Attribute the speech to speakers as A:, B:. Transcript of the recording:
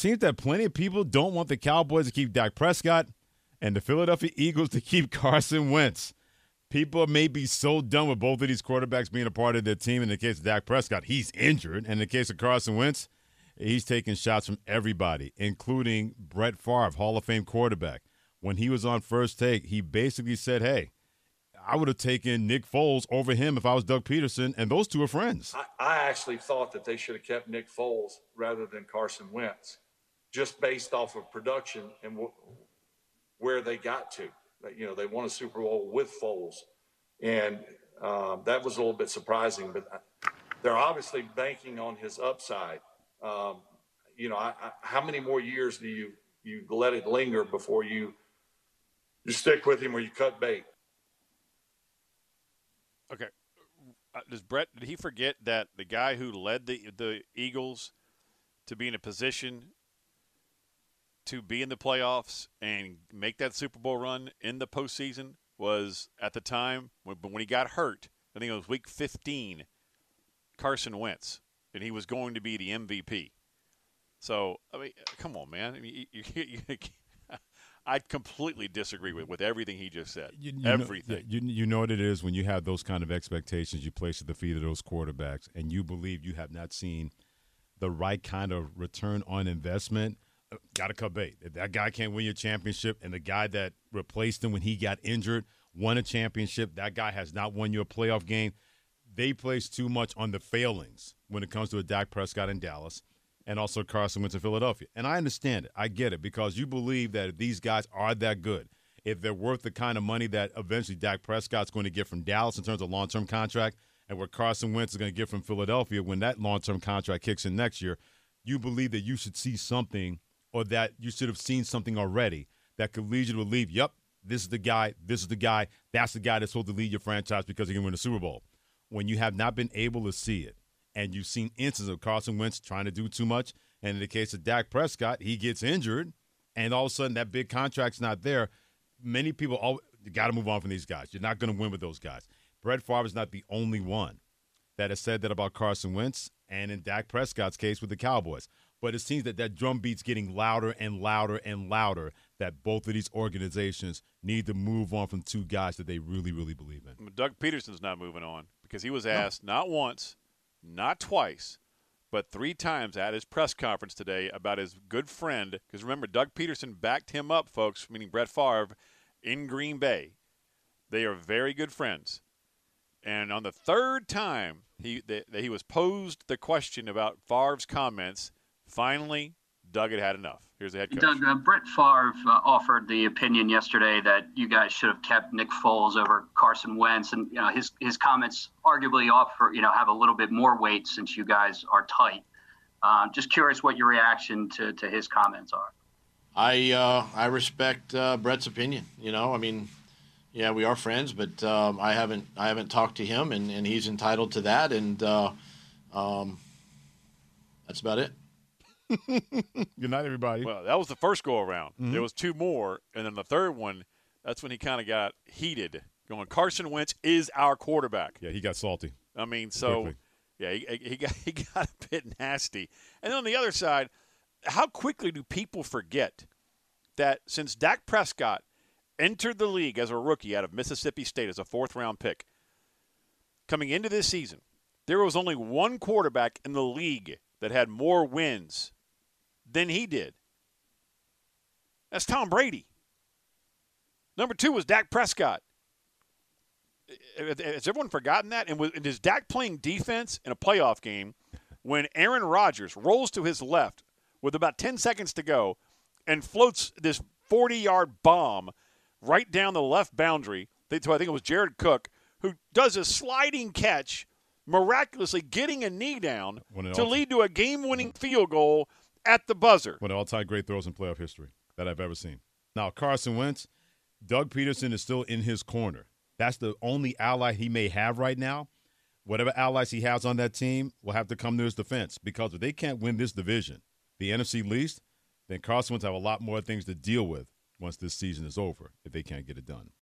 A: seems that plenty of people don't want the Cowboys to keep Dak Prescott and the Philadelphia Eagles to keep Carson Wentz. People may be so done with both of these quarterbacks being a part of their team. In the case of Dak Prescott, he's injured. And in the case of Carson Wentz, he's taking shots from everybody, including Brett Favre, Hall of Fame quarterback. When he was on First Take, he basically said, hey, I would have taken Nick Foles over him if I was Doug Peterson, and those two are friends.
B: I actually thought that they should have kept Nick Foles rather than Carson Wentz, just based off of production and where they got to. You know, they won a Super Bowl with Foles, and that was a little bit surprising. But they're obviously banking on his upside. You know, how many more years do you let it linger before you stick with him or you cut bait?
C: Okay. Did he forget that the guy who led the Eagles to be in a position to be in the playoffs and make that Super Bowl run in the postseason was, at the time, when he got hurt, I think it was week 15, Carson Wentz, and he was going to be the MVP. So, I mean, come on, man. I mean, I completely disagree with everything he just said. Everything.
A: You know what it is when you have those kind of expectations you place at the feet of those quarterbacks and you believe you have not seen the right kind of return on investment, got to cut bait. If that guy can't win your championship and the guy that replaced him when he got injured won a championship, that guy has not won you a playoff game. They place too much on the failings when it comes to a Dak Prescott in Dallas and also Carson Wentz in Philadelphia. And I understand it. I get it because you believe that if these guys are that good, if they're worth the kind of money that eventually Dak Prescott's going to get from Dallas in terms of long-term contract and what Carson Wentz is going to get from Philadelphia when that long-term contract kicks in next year, you believe that you should see something or that you should have seen something already that could lead you to believe, yep, this is the guy, that's the guy that's supposed to lead your franchise because he can win a Super Bowl. When you have not been able to see it, and you've seen instances of Carson Wentz trying to do too much. And in the case of Dak Prescott, he gets injured, and all of a sudden that big contract's not there. Many people got to move on from these guys. You're not going to win with those guys. Brett Favre is not the only one that has said that about Carson Wentz and in Dak Prescott's case with the Cowboys. But it seems that drum beat's getting louder and louder and louder that both of these organizations need to move on from two guys that they really, really believe in.
C: Doug Peterson's not moving on because he was asked not once, not twice, but 3 times at his press conference today about his good friend. Because remember, Doug Peterson backed him up, folks, meaning Brett Favre, in Green Bay. They are very good friends. And on the 3rd time he was posed the question about Favre's comments, finally, Doug had enough. Here's the head coach.
D: Doug, Brett Favre offered the opinion yesterday that you guys should have kept Nick Foles over Carson Wentz, and his comments arguably have a little bit more weight since you guys are tight. Just curious what your reaction to his comments are.
E: I respect Brett's opinion. I mean, yeah, we are friends, but I haven't talked to him, and he's entitled to that, and that's about it.
A: Good night, everybody.
C: Well, that was the first go-around. Mm-hmm. There was 2 more, and then the third one, that's when he kind of got heated, going, Carson Wentz is our quarterback.
A: Yeah, he got salty.
C: I mean, so, yeah, he got a bit nasty. And then on the other side, how quickly do people forget that since Dak Prescott entered the league as a rookie out of Mississippi State as a 4th-round pick, coming into this season, there was only one quarterback in the league that had more wins than he did. That's Tom Brady. Number 2 was Dak Prescott. Has everyone forgotten that? And is Dak playing defense in a playoff game when Aaron Rodgers rolls to his left with about 10 seconds to go and floats this 40-yard bomb right down the left boundary to, I think it was Jared Cook, who does a sliding catch, miraculously getting a knee down to lead to a game-winning field goal at the buzzer.
A: One of the all-time great throws in playoff history that I've ever seen. Now, Carson Wentz, Doug Peterson is still in his corner. That's the only ally he may have right now. Whatever allies he has on that team will have to come to his defense, because if they can't win this division, the NFC least, then Carson Wentz have a lot more things to deal with once this season is over if they can't get it done.